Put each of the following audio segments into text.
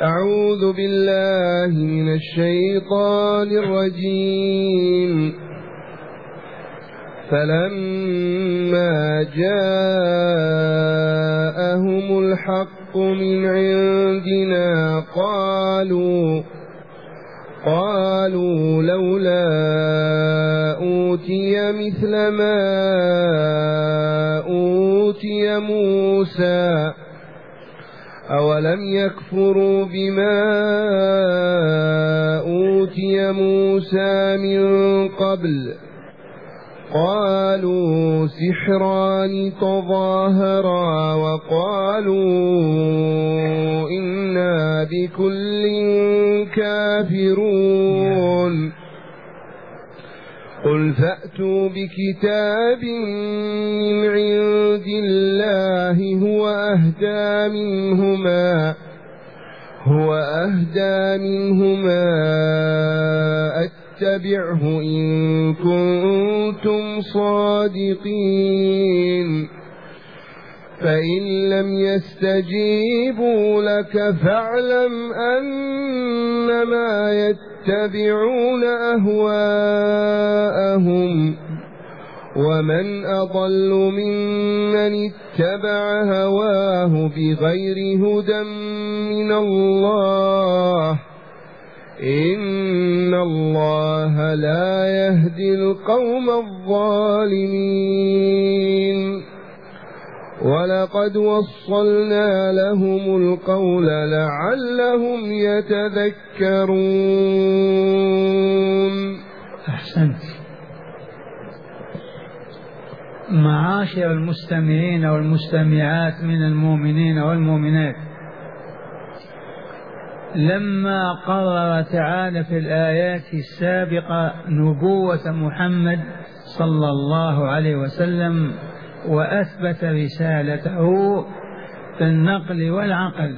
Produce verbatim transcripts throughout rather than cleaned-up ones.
أعوذ بالله من الشيطان الرجيم. فلما جاءهم الحق من عندنا قالوا قالوا لولا أوتي مثل ما أوتي موسى أولم يكفروا بما أوتي موسى من قبل قالوا سحران تظاهرا وقالوا إنا بكل كافرون. قل فأتوا بكتاب من عند الله هو أهدى منهما هو أهدى منهما اتبعه إن كنتم صادقين. فإن لم يستجيبوا لك فاعلم أنما يتبعون أهواءهم ومن أضل ممن اتبع هواه بغير هدى من الله إن الله لا يهدي القوم الظالمين. ولقد وصلنا لهم القول لعلهم يتذكرون. أحسنت. معاشر المستمعين والمستمعات من المؤمنين والمؤمنات، لما قرر تعالى في الآيات السابقة نبوة محمد صلى الله عليه وسلم وأثبت رسالته في النقل والعقل،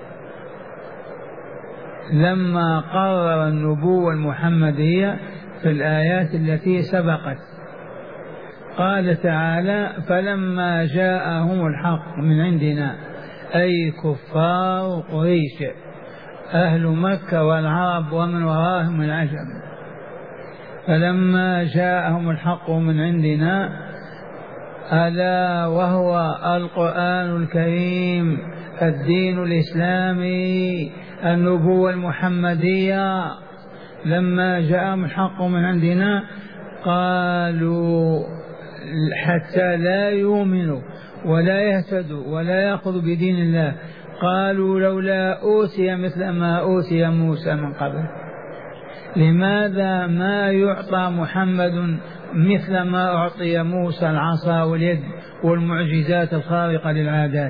لما قرر النبوة المحمدية في الآيات التي سبقت قال تعالى فلما جاءهم الحق من عندنا، أي كفار قريش أهل مكة والعرب ومن وراهم من العجم، فلما جاءهم الحق من عندنا ألا وهو القرآن الكريم الدين الإسلامي النبوة المحمدية، لما جاءهم الحق من عندنا قالوا حتى لا يؤمنوا ولا يهتدوا ولا يأخذوا بدين الله قالوا لولا أوتي مثل ما أوتي موسى من قبل. لماذا ما يعطى محمد مثل ما أعطي موسى العصا واليد والمعجزات الخارقة للعادات؟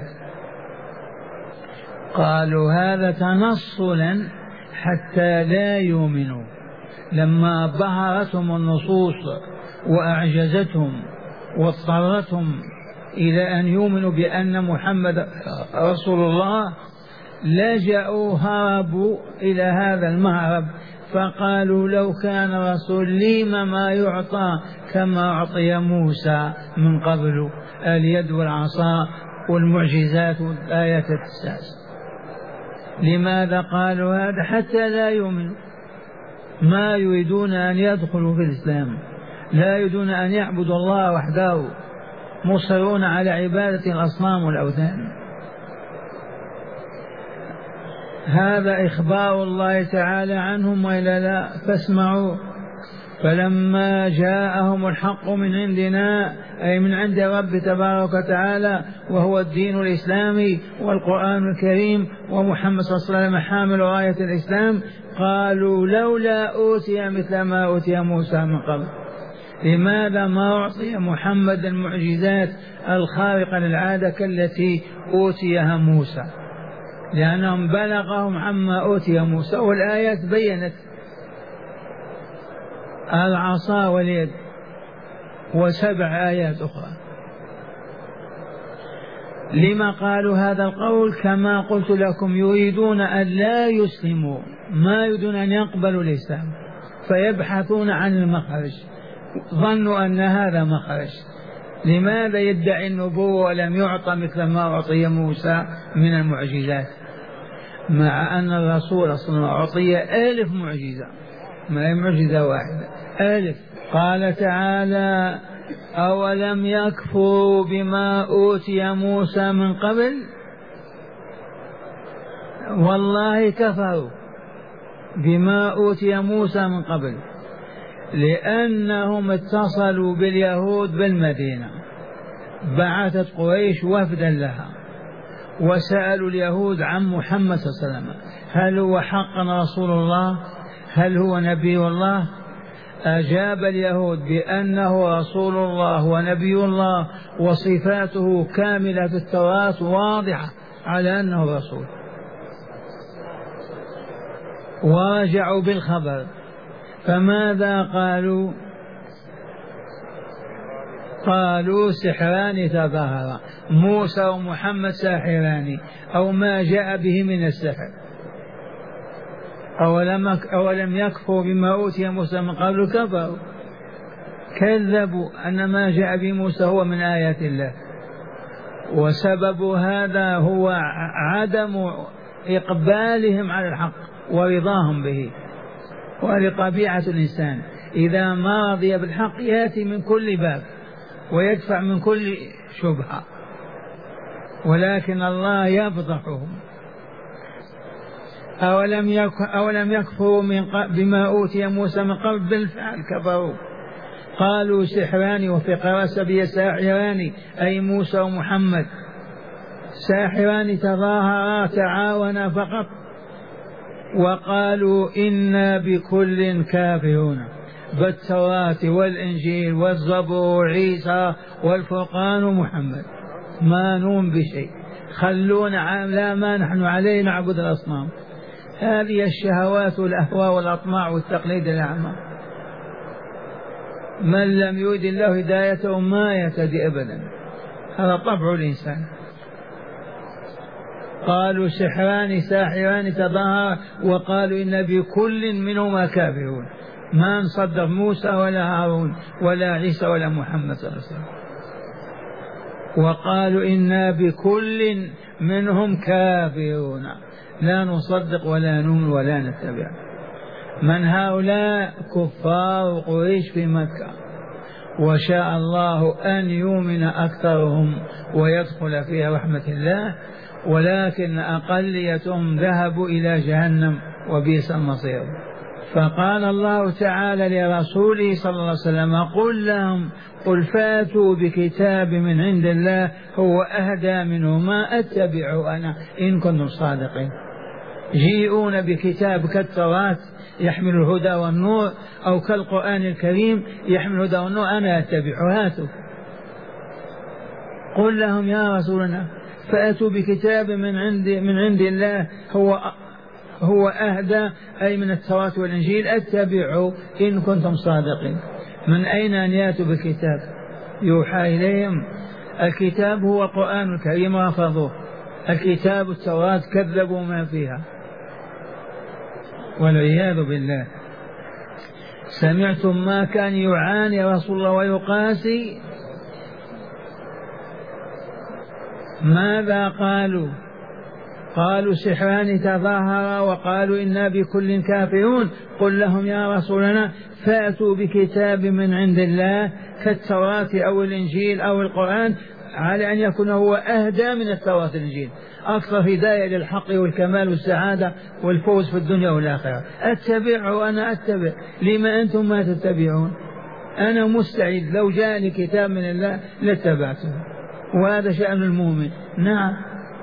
قالوا هذا تنصلا حتى لا يؤمنوا. لما ظهرتهم النصوص وأعجزتهم واضطرتهم إلى أن يؤمنوا بأن محمد رسول الله لجأوا هربوا إلى هذا المهرب فقالوا لو كان رسول لما ما يعطى كما أعطي موسى من قبل اليد والعصا والمعجزات والآيات التساس. لماذا قالوا هذا؟ حتى لا يؤمنوا، ما يريدون أن يدخلوا في الإسلام، لا يريدون أن يعبدوا الله وحده، مصرون على عبادة الأصنام والأوثان. هذا إخبار الله تعالى عنهم وإلا لا؟ فاسمعوا. فلما جاءهم الحق من عندنا أي من عند رب تبارك وتعالى وهو الدين الإسلامي والقرآن الكريم ومحمد صلى الله عليه وسلم حامل راية الإسلام قالوا لولا أوتي مثل ما أوتي موسى من قبل. لماذا ما أعطي محمد المعجزات الخارقة للعادة كالتي أوتيها موسى؟ لأنهم بلغهم عما أوتي موسى والآيات بيّنت العصا واليد وسبع آيات أخرى. لما قالوا هذا القول؟ كما قلت لكم يريدون أن لا يسلموا، ما يريدون أن يقبلوا الإسلام فيبحثون عن المخرج، ظنوا أن هذا مخرج. لماذا يدعي النبوة ولم يعطى مثل ما أعطي موسى من المعجزات؟ مع أن الرسول أصلا أعطي ألف معجزة، ما هي معجزة واحدة، ألف. قال تعالى: أولم يكفروا بما أوتي موسى من قبل؟ والله كفروا بما أوتي موسى من قبل، لأنهم اتصلوا باليهود بالمدينة، بعثت قريش وفدا لها وسألوا اليهود عن محمد صلى الله عليه وسلم: هل هو حقا رسول الله؟ هل هو نبي الله؟ أجاب اليهود بأنه رسول الله ونبي الله، وصفاته كاملة في التوراة واضحة على أنه رسول. ورجعوا بالخبر، فماذا قالوا؟ قالوا: سحران تظاهرا، موسى ومحمد ساحران، أو ما جاء به من السحر. أولم, أولم يكفروا بما أوتي موسى من قبل؟ كفروا، كذبوا أن ما جاء به موسى هو من آيات الله. وسبب هذا هو عدم إقبالهم على الحق ورضاهم به. ولطبيعة الإنسان إذا ما رضي بالحق يأتي من كل باب ويدفع من كل شبهة، ولكن الله يفضحهم. أولم, يك... أولم يكفروا من ق... بما أوتي موسى من قبل؟ بالفعل كفروا. قالوا: سحران، وفي قراءة سبي ساحران، أي موسى ومحمد، ساحران تظاهرا تعاونا فقط. وقالوا: إنا بكل كافرون، بالتوراة والإنجيل والزبور عيسى والفرقان ومحمد، ما نؤمن بشيء، خلونا لا ما نحن عليه نعبد الأصنام. هذه الشهوات والأهواء والأطماع والتقليد الأعمى. من لم يرد الله هدايته ما يهتدي أبدا، هذا طبع الإنسان. قالوا: سحران ساحران تظاهرا، وقالوا: إن بكل منهما كافرون، ما نصدق موسى ولا هارون ولا عيسى ولا محمد صلى الله عليه وسلم. وقالوا: إنا بكل منهم كافرون، لا نصدق ولا نؤمن ولا نتبع. من هؤلاء؟ كفار قريش في مكة، وشاء الله أن يؤمن أكثرهم ويدخل فيها رحمة الله، ولكن أقليتهم ذهبوا إلى جهنم وبئس المصير. فقال الله تعالى لرسوله صلى الله عليه وسلم: قل لهم قل فاتوا بكتاب من عند الله هو أهدى منه ما أتبع أنا إن كنتم صادقين. جيئون بكتاب كالتوراة يحمل الهدى والنور، أو كالقرآن الكريم يحمل الهدى والنور، أنا أتبع، هاتوا. قل لهم يا رسولنا فأتوا بكتاب من عند من عند الله هو هو أهدى، أي من التوراة والإنجيل، أتبعوا إن كنتم صادقين. من أين أن يأتوا بكتاب يوحى إليهم؟ الكتاب هو القرآن الكريم رفضوه، الكتاب التوراة كذبوا ما فيها والعياذ بالله. سمعتم ما كان يعاني رسول الله ويقاسي؟ ماذا قالوا؟ قالوا: سحران تظاهرا، وقالوا: إنا بكل كافرون. قل لهم يا رسولنا فأتوا بكتاب من عند الله كالتوراة أو الإنجيل أو القرآن، على أن يكون هو أهدى من التوراة والإنجيل، أكثر هداية للحق والكمال والسعادة والفوز في الدنيا والآخرة. أتبع وأنا أتبع، لما أنتم ما تتبعون؟ أنا مستعد، لو جاءني كتاب من الله لاتبعته، وهذا شأن المؤمن. نعم.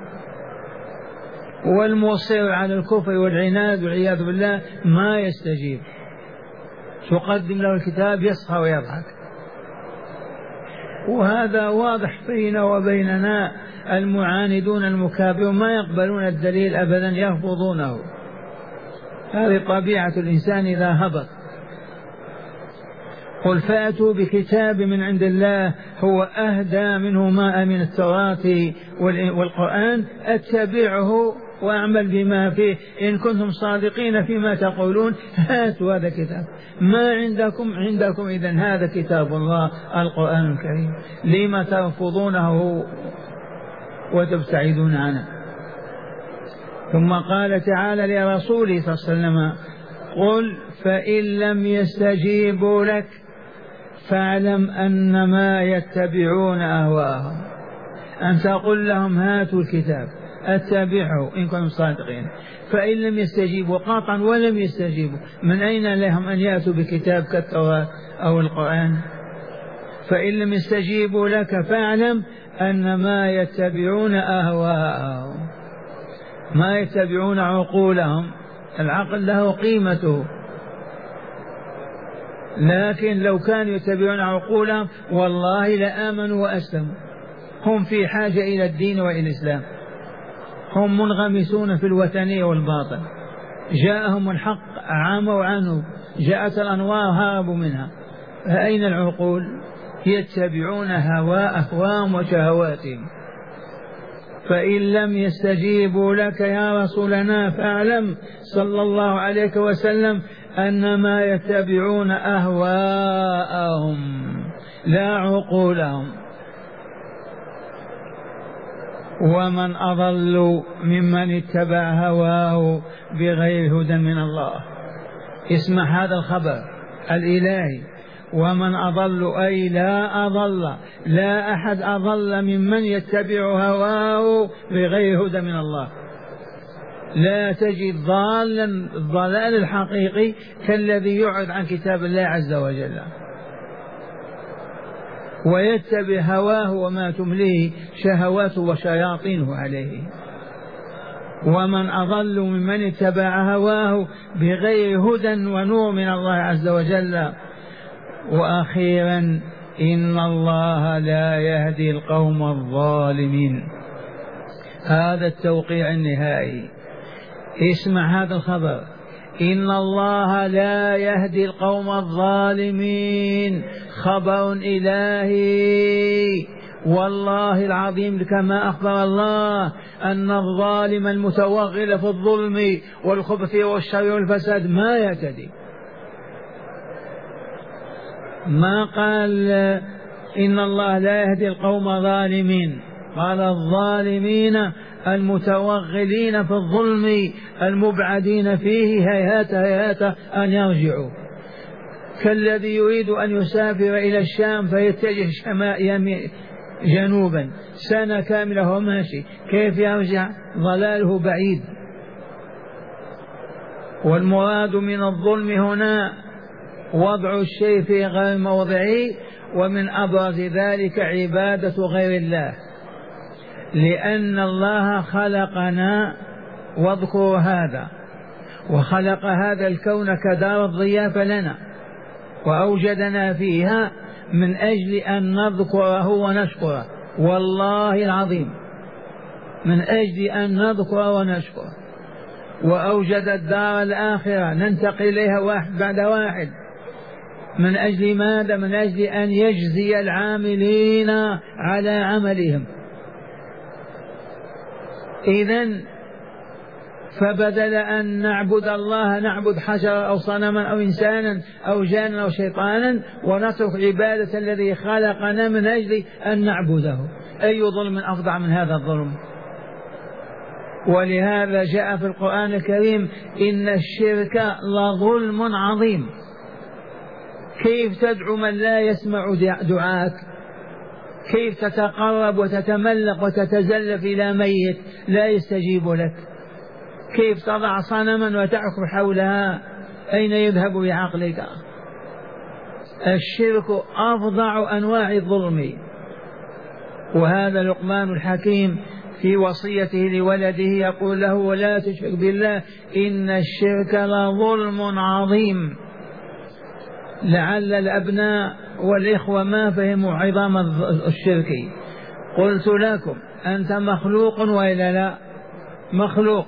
والمصير على الكفر والعناد والعياذ بالله ما يستجيب، تقدم له الكتاب يصحى ويضحك. وهذا واضح فينا وبيننا. المعاندون المكابرون ما يقبلون الدليل أبدا، يرفضونه. هذه طبيعة الإنسان إذا هبط. قل فأتوا بكتاب من عند الله هو أهدى منه ما من التوراة والقرآن أتبعه وأعمل بما فيه إن كنتم صادقين فيما تقولون. هاتوا هذا كتاب، ما عندكم عندكم إذن هذا كتاب الله القرآن الكريم، لما ترفضونه وتبتعدون عنه؟ ثم قال تعالى لرسوله صلى الله عليه وسلم قل فإن لم يستجيبوا لك فاعلم أنما يتبعون أهواءهم. أن تقول لهم هاتوا الكتاب اتبعوا إن كنتم صادقين، فإن لم يستجيبوا قاطعا ولم يستجيبوا من أين لهم أن يأتوا بكتاب كالتوراة أو القرآن؟ فإن لم يستجيبوا لك فاعلم أنما يتبعون أهواءهم، ما يتبعون عقولهم. العقل له قيمته، لكن لو كانوا يتبعون عقولهم والله لآمنوا وأسلموا. هم في حاجة إلى الدين وإلى الإسلام، هم منغمسون في الوثنية والباطل. جاءهم الحق عاموا عنه، جاءت الأنوار هربوا منها. فأين العقول؟ يتبعون هواء أهواهم وشهواتهم. فإن لم يستجيبوا لك يا رسولنا فاعلم صلى الله عليه وسلم أنما يتبعون أهواءهم لا عقولهم. ومن أضل ممن اتبع هواه بغير هدى من الله. اسمع هذا الخبر الإلهي، ومن أضل أي لا أضل، لا أحد أضل ممن يتبع هواه بغير هدى من الله. لا تجد ضالا الضلال الحقيقي كالذي يعرض عن كتاب الله عز وجل ويتبع هواه وما تمليه شهواته وشياطينه عليه. ومن أضل ممن اتبع هواه بغير هدى ونور من الله عز وجل. وأخيرا إن الله لا يهدي القوم الظالمين. هذا التوقيع النهائي. اسمع هذا الخبر، إن الله لا يهدي القوم الظالمين. خبر إلهي والله العظيم، كما أخبر الله أن الظالم المتوغل في الظلم والخبث والشر والفساد ما يهتدي. ما قال إن الله لا يهدي القوم الظالمين، قال الظالمين المتوغلين في الظلم المبعدين فيه هيهات هيهات أن يرجعوا. كالذي يريد أن يسافر إلى الشام فيتجه شمال جنوبا سنة كاملة وهو ماشي، كيف يرجع؟ ضلاله بعيد. والمراد من الظلم هنا وضع الشيء في غير موضعه، ومن أبرز ذلك عبادة غير الله. لأن الله خلقنا، واذكروا هذا، وخلق هذا الكون كدار الضيافة لنا، وأوجدنا فيها من أجل أن نذكره ونشكره، والله العظيم من أجل أن نذكره ونشكره. وأوجد الدار الآخرة ننتقل إليها واحد بعد واحد. من أجل ماذا؟ من أجل أن يجزي العاملين على عملهم. إذن فبدل أن نعبد الله نعبد حجرا أو صنما أو إنسانا أو جانا أو شيطانا ونترك عبادة الذي خلقنا من أجل أن نعبده. أي ظلم أفظع من هذا الظلم؟ ولهذا جاء في القرآن الكريم إن الشرك لظلم عظيم. كيف تدعو من لا يسمع دعاك؟ كيف تتقرب وتتملق وتتزلف إلى ميت لا يستجيب لك؟ كيف تضع صنما وتعكف حولها؟ أين يذهب بعقلك؟ الشرك أفظع أنواع الظلم. وهذا لقمان الحكيم في وصيته لولده يقول له ولا تشرك بالله إن الشرك لظلم عظيم. لعل الأبناء والإخوة ما فهموا عظام الشرك. قلت لكم أنت مخلوق وإلا لا؟ مخلوق.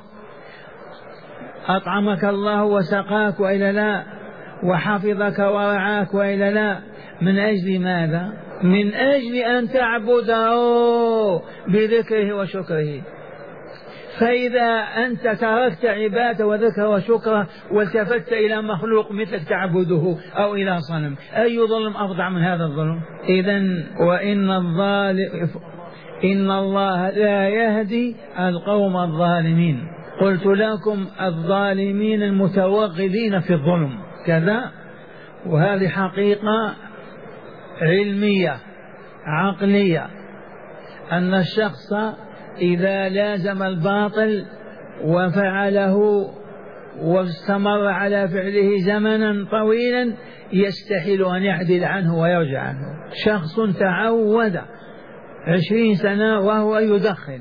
أطعمك الله وسقاك وإلا لا؟ وحفظك ورعاك وإلا لا؟ من أجل ماذا؟ من أجل أن تعبده بذكره وشكره. فإذا أنت تركت عبادة وذكر وشكره والتفت إلى مخلوق مثلك تعبده أو إلى صنم، أي ظلم أفظع من هذا الظلم؟ إذن وإن الظالم إن الله لا يهدي القوم الظالمين. قلت لكم الظالمين المتوغلين في الظلم كذا. وهذه حقيقة علمية عقلية، أن الشخص إذا لازم الباطل وفعله واستمر على فعله زمنا طويلا يستحيل أن يعدل عنه ويرجع عنه. شخص تعود عشرين سنة وهو يدخن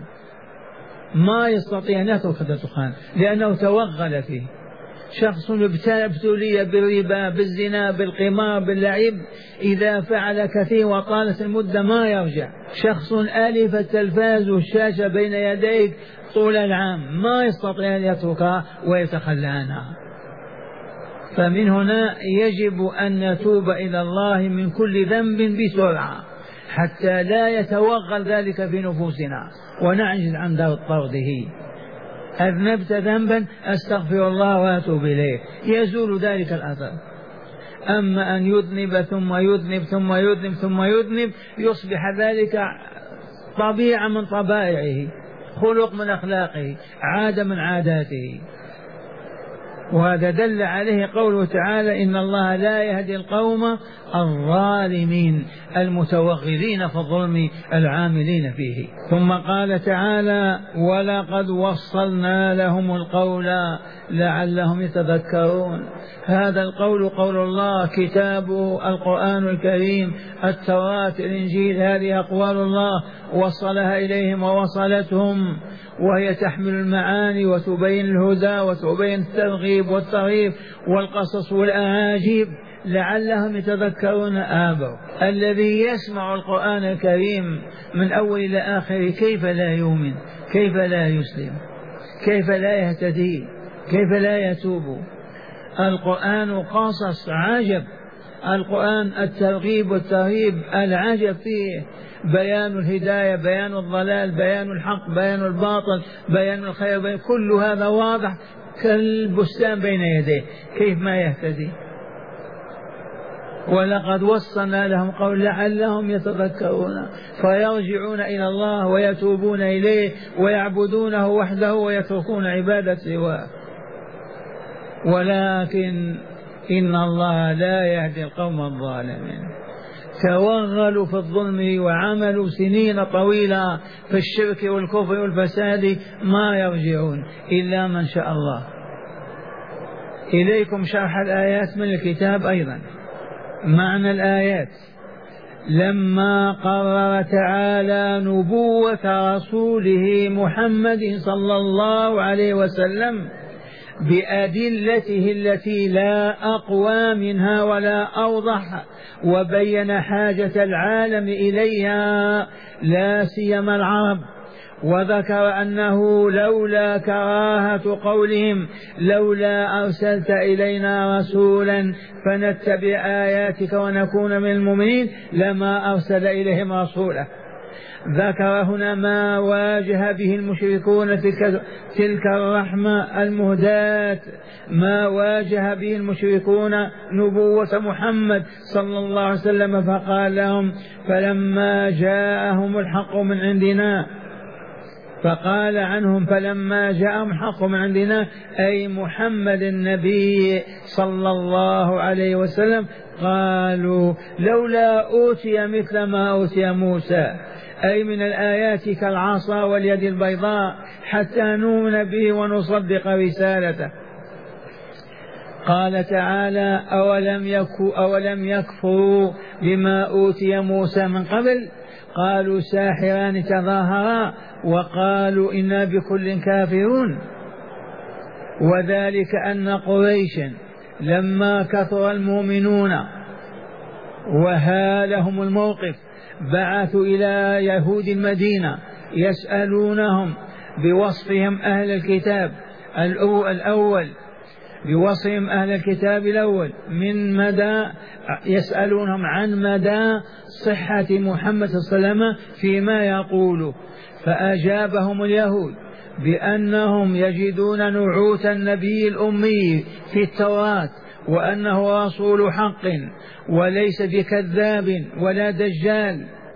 ما يستطيع أن يترك الدخان لأنه توغل فيه. شخص ابتلي بالربا بالزنا بالقمار باللعب إذا فعل كثير وطالت المدة ما يرجع. شخص ألف التلفاز والشاشة بين يديك طول العام ما يستطيع أن يتركها ويتخلى عنها. فمن هنا يجب أن نتوب إلى الله من كل ذنب بسرعة حتى لا يتوغل ذلك في نفوسنا ونعجز عن طرده. أذنبت ذنبا أستغفر الله وأتوب إليه يزول ذلك الأثر. أما أن يذنب ثم يذنب ثم يذنب ثم يذنب يصبح ذلك طبيعة من طبائعه، خلق من أخلاقه، عادة من عاداته. وهذا دل عليه قوله تعالى إن الله لا يهدي القوم الظالمين المتوغلين في الظلم العاملين فيه. ثم قال تعالى ولقد وصلنا لهم القول لعلهم يتذكرون. هذا القول قول الله، كتابه القرآن الكريم، التوراة الإنجيل، هذه أقوال الله وصلها إليهم ووصلتهم، وهي تحمل المعاني وتبين الهدى وتبين الترغيب والترهيب والقصص والأعاجيب لعلهم يتذكرون. آبوا الذي يسمع القرآن الكريم من أول إلى آخر كيف لا يؤمن، كيف لا يسلم، كيف لا يهتدي، كيف لا يتوب. القرآن قصص عجب، القرآن الترغيب والترهيب العجب فيه، بيان الهداية، بيان الضلال، بيان الحق، بيان الباطل، بيان الخير، بيان كل هذا واضح كالبستان بين يديه، كيف ما يهتدي. ولقد وصلنا لهم قول لعلهم يتذكرون فيرجعون إلى الله ويتوبون إليه ويعبدونه وحده ويتركون عبادة سواه. ولكن إن الله لا يهدي القوم الظالمين. توغلوا في الظلم وعملوا سنين طويلة في الشرك والكفر والفساد ما يرجعون إلا من شاء الله. إليكم شرح الآيات من الكتاب أيضا. معنى الآيات: لما قرر تعالى نبوة رسوله محمد صلى الله عليه وسلم بأدلته التي لا أقوى منها ولا أوضح، وبين حاجة العالم إليها لا سيما العرب، وذكر أنه لولا كراهة قولهم لولا أرسلت إلينا رسولا فنتبع آياتك ونكون من المؤمنين لما أرسل إليهم رسولا. ذكر هنا ما واجه به المشركون تلك, تلك الرحمة المهداة، ما واجه به المشركون نبوة محمد صلى الله عليه وسلم، فقال لهم فلما جاءهم الحق من عندنا، فقال عنهم فلما جاءهم الحق من عندنا أي محمد النبي صلى الله عليه وسلم، قالوا لولا أوتي مثل ما أوتي موسى، أي من الآيات كالعصا واليد البيضاء حتى نؤمن به ونصدق رسالته. قال تعالى أولم, يكو أولم يكفروا بما أوتي موسى من قبل، قالوا ساحران تظاهرا وقالوا إنا بكل كافرون. وذلك أن قريش لما كثر المؤمنون وهالهم الموقف بعثوا إلى يهود المدينة يسألونهم بوصفهم أهل الكتاب الأول، بوصفهم أهل الكتاب الأول من مدى يسألونهم عن مدى صحة محمد صلى الله عليه وسلم فيما يقول، فأجابهم اليهود بأنهم يجدون نعوت النبي الأمي في التوراة وأنه رسول حق وليس بكذاب ولا دجال،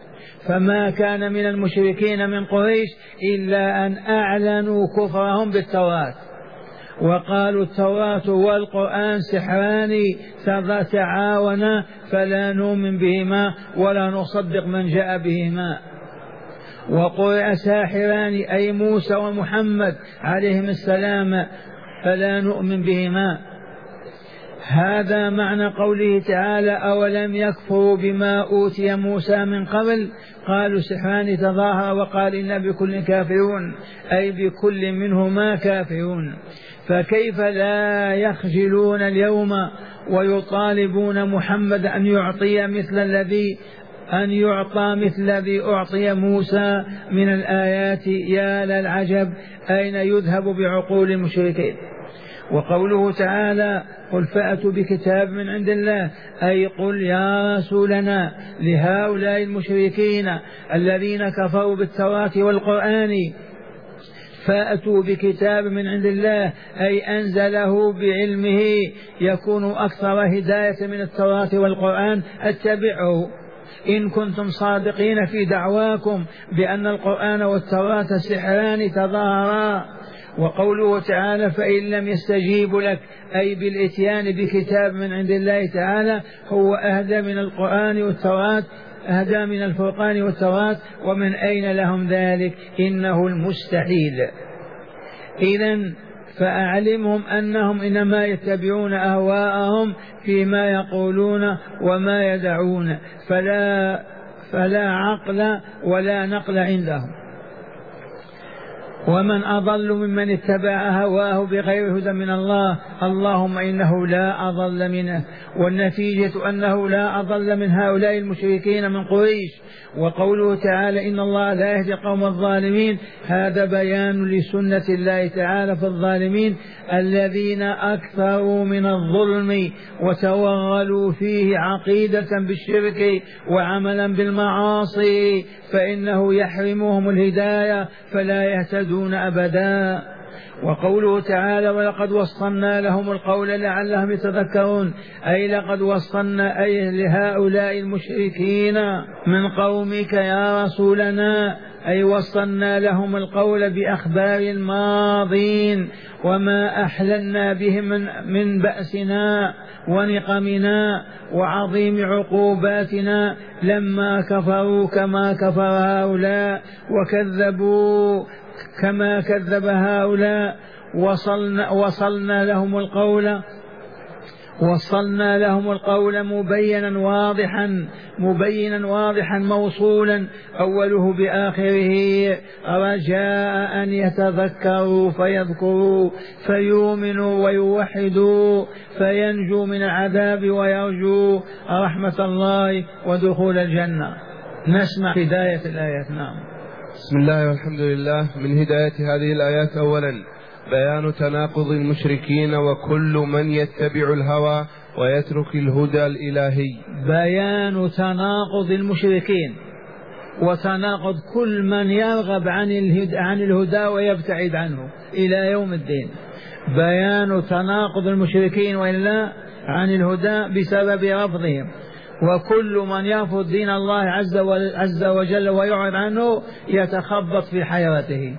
فما كان من المشركين من قريش إلا أن أعلنوا كفرهم بالتوراة وقالوا التوراة والقرآن سحران تعاونا فلا نؤمن بهما ولا نصدق من جاء بهما. وقرئ ساحران أي موسى ومحمد عليهم السلام فلا نؤمن بهما. هذا معنى قوله تعالى أولم يكفروا بما أوتي موسى من قبل قالوا سحران تظاهر وقال إنا بكل كافرون أي بكل منهما كافرون. فكيف لا يخجلون اليوم ويطالبون محمد أن يعطي مثل الذي أن يعطى مثل الذي أعطي موسى من الآيات؟ يا للعجب، أين يذهب بعقول المشركين؟ وقوله تعالى قل فأتوا بكتاب من عند الله أي قل يا رسولنا لهؤلاء المشركين الذين كفروا بالتوراة والقرآن فأتوا بكتاب من عند الله أي أنزله بعلمه يكون أكثر هداية من التوراة والقرآن اتبعه إن كنتم صادقين في دعواكم بأن القرآن والتوراة سحران تظاهرا. وقوله تعالى فإن لم يستجيبوا لك أي بالإتيان بكتاب من عند الله تعالى هو أهدى من القرآن والتوراة أهدى من الفرقان والتوراة ومن أين لهم ذلك؟ إنه المستحيل. إذن فأعلمهم أنهم إنما يتبعون أهواءهم فيما يقولون وما يدعون فلا, فلا عقل ولا نقل عندهم. ومن أضل ممن اتبع هواه بغير هدى من الله اللهم إنه لا أضل منه. والنتيجة أنه لا أضل من هؤلاء المشركين من قريش. وقوله تعالى إن الله لا يهدي القوم الظالمين هذا بيان لسنة الله تعالى في الظالمين الذين أكثروا من الظلم وتوغلوا فيه عقيدة بالشرك وعملا بالمعاصي فإنه يحرمهم الهداية فلا يهتدون أبدا. وقوله تعالى ولقد وصلنا لهم القول لعلهم يتذكرون أي لقد وصلنا أي لهؤلاء المشركين من قومك يا رسولنا أي وصلنا لهم القول بأخبار الماضين وما أحللنا بهم من, من بأسنا ونقمنا وعظيم عقوباتنا لما كفروا كما كفر هؤلاء وكذبوا كما كذب هؤلاء. وصلنا, وصلنا لهم القول وصلنا لهم القول مبينا واضحا مبينا واضحا موصولا أوله بآخره رجاء أن يتذكروا فيذكروا فيؤمنوا ويوحدوا فينجوا من العذاب ويرجوا رحمة الله ودخول الجنة. نسمع هداية الآيات. نعم. بسم الله والحمد لله. من هداية هذه الآيات أولا بيان تناقض المشركين وكل من يتبع الهوى ويترك الهدى الإلهي. بيان تناقض المشركين وتناقض كل من يرغب عن الهدى, عن الهدى ويبتعد عنه إلى يوم الدين. بيان تناقض المشركين وإلا عن الهدى بسبب رفضهم وكل من يرفض دين الله عز وجل ويعرض عنه يتخبط في حياته.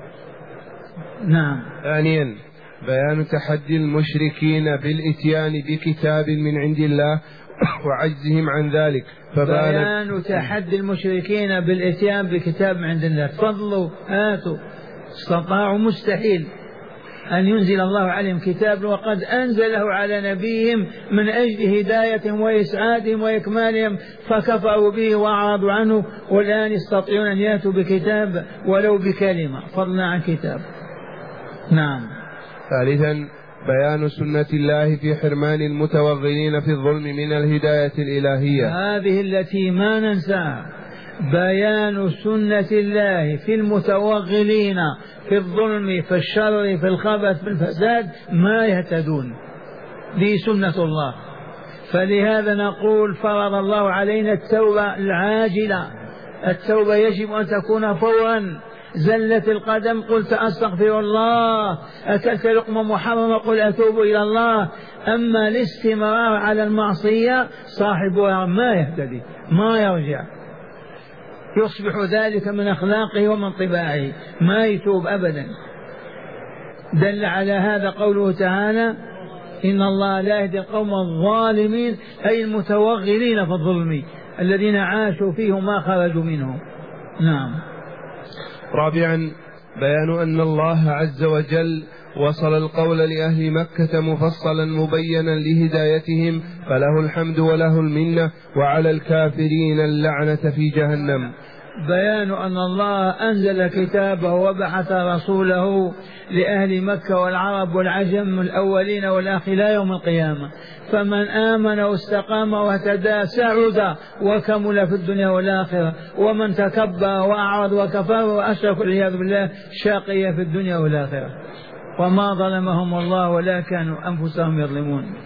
نعم. ثانيا بيان تحدي المشركين بالإتيان بكتاب من عند الله وعجزهم عن ذلك. بيان تحدي المشركين بالإتيان بكتاب من عند الله. فضلوا هاتوا استطاعوا مستحيل أن ينزل الله عليهم كتاب وقد أنزله على نبيهم من أجل هدايتهم وإسعادهم وإكمالهم فكفروا به وأعرضوا عنه والآن يستطيعون أن يأتوا بكتاب ولو بكلمة فضلا عن كتاب. نعم. ثالثا بيان سنة الله في حرمان المتوغلين في الظلم من الهداية الإلهية. هذه التي ما ننساها. بيان سنة الله في المتوغلين في الظلم في الشر في الخبث في الفساد ما يهتدون. دي سنة الله. فلهذا نقول فرض الله علينا التوبة العاجلة. التوبة يجب أن تكون فورا. زلت القدم قلت أستغفر الله. أكلت لقمة محرمة قل أتوب إلى الله. أما الاستمرار على المعصية صاحبها ما يهتدي ما يرجع. يصبح ذلك من أخلاقه ومن طباعه، ما يتوب أبدا. دل على هذا قوله تعالى: إن الله لا يهدي القوم الظالمين، أي المتوغلين في الظلم الذين عاشوا فيه وما خرجوا منه. نعم. رابعا بيان أن الله عز وجل وصل القول لأهل مكة مفصلا مبينا لهدايتهم، فله الحمد وله المنة، وعلى الكافرين اللعنة في جهنم. بيان أن الله أنزل كتابه وبعث رسوله لأهل مكة والعرب والعجم الأولين والآخرين إلى يوم القيامة، فمن آمن واستقام واهتدى سعد وكمل في الدنيا والآخرة، ومن تكبر وأعرض وكفر وأشرك والعياذ بالله شقي في الدنيا والآخرة. وما ظلمهم الله ولا كانوا أنفسهم يظلمون.